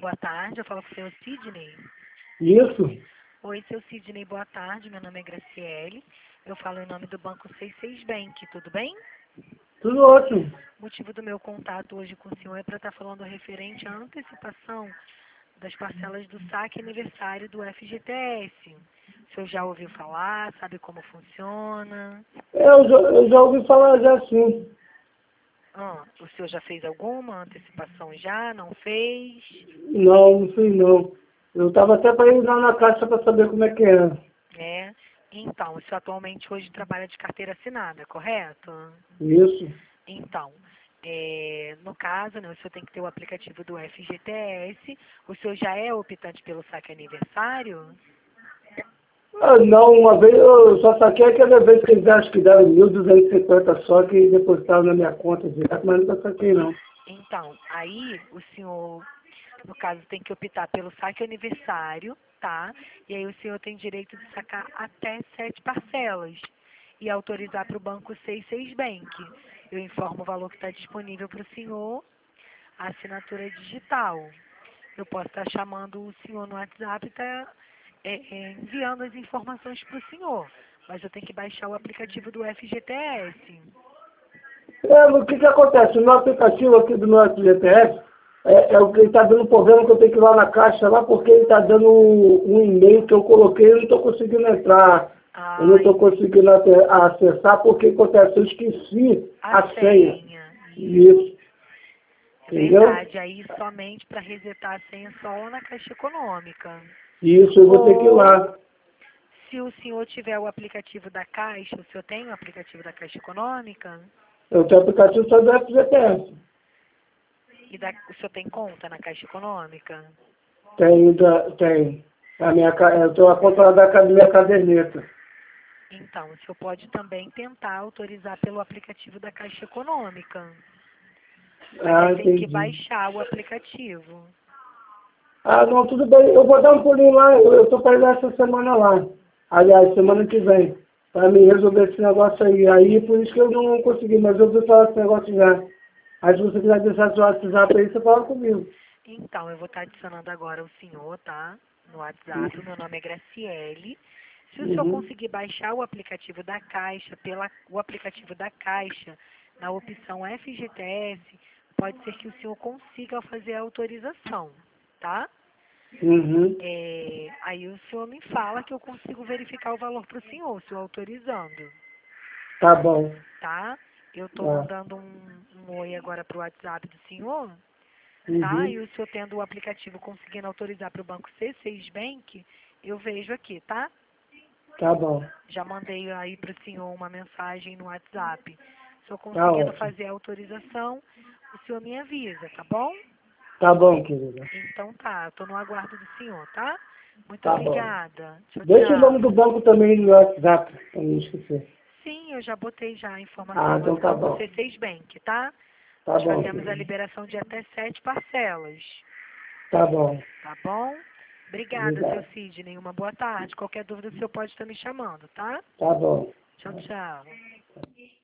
Boa tarde, eu falo com o senhor Sidney. Isso? Oi, seu Sidney, boa tarde, meu nome é Graciele. Eu falo em nome do Banco 66 Bank, tudo bem? Tudo ótimo. O motivo do meu contato hoje com o senhor é para estar falando referente à antecipação das parcelas do saque aniversário do FGTS. O senhor já ouviu falar, sabe como funciona? Eu já ouvi falar já sim. O senhor já fez alguma antecipação já? Não fez? Não fiz não. Eu estava até para ir lá na caixa para saber como é que era. É. Então, o senhor atualmente hoje trabalha de carteira assinada, correto? Isso. Então, no caso, né, o senhor tem que ter o aplicativo do FGTS. O senhor já é optante pelo saque aniversário? Ah, não, uma vez eu só saquei aquela vez que eles acho que deram 1.250 só que depositaram na minha conta direto, mas nunca saquei não. Então, aí o senhor, no caso, tem que optar pelo saque aniversário, tá? E aí o senhor tem direito de sacar até 7 parcelas e autorizar para o Banco 66 Bank. Eu informo o valor que está disponível para o senhor, a assinatura digital. Eu posso estar chamando o senhor no WhatsApp e estar enviando as informações para o senhor. Mas eu tenho que baixar o aplicativo do FGTS. O que acontece? O meu aplicativo aqui do meu FGTS é o que ele está dando problema que eu tenho que ir lá na caixa lá porque ele está dando um e-mail que eu coloquei e eu não estou conseguindo entrar. Eu não estou conseguindo acessar porque acontece, eu esqueci a senha. Isso. Entendeu? Verdade, aí somente para resetar a senha só lá na Caixa Econômica. Isso, eu vou ter que ir lá. Se o senhor tiver o aplicativo da Caixa, o senhor tem o aplicativo da Caixa Econômica? Eu tenho aplicativo só do FGTS. O senhor tem conta na Caixa Econômica? Tem. Eu tenho a conta lá da minha caderneta. Então, o senhor pode também tentar autorizar pelo aplicativo da Caixa Econômica. Mas tem que Entendi. baixar o aplicativo. Não, tudo bem. Eu vou dar um pulinho lá. Eu estou para ir lá essa semana lá. Aliás, semana que vem. Para me resolver esse negócio aí. Aí, por isso que eu não consegui. Mas eu ouvi falar desse negócio já. Aí, se você quiser deixar seu WhatsApp aí, você fala comigo. Então, eu vou estar adicionando agora o senhor, tá? No WhatsApp. O meu nome é Graciele. Se o senhor conseguir baixar o aplicativo da Caixa, o aplicativo da Caixa, na opção FGTS, pode ser que o senhor consiga fazer a autorização, tá? Aí o senhor me fala que eu consigo verificar o valor para o senhor autorizando. Tá bom. Tá? Eu estou mandando um oi agora para o WhatsApp do senhor, tá? E o senhor tendo o aplicativo conseguindo autorizar para o Banco C6 Bank, eu vejo aqui, tá? Tá bom. Já mandei aí para o senhor uma mensagem no WhatsApp. Se eu Tá conseguindo ótimo. fazer a autorização, o senhor me avisa, tá bom? Tá bom, querida. Então tá, eu tô no aguardo do senhor, tá? Muito Tá bom. obrigada. Tchau, Deixa o nome do tchau. banco também no WhatsApp, para não esquecer. Sim, eu já botei já a informação do Então tá Banco bom. C6 Bank, tá? Tá Nós bom, fazemos a querida. liberação de até 7 parcelas, Tá bom. tá bom? Obrigada, seu Obrigado. Sidney. Uma boa tarde. Qualquer dúvida, o senhor pode estar me chamando, tá? Tá bom. Tchau, tchau.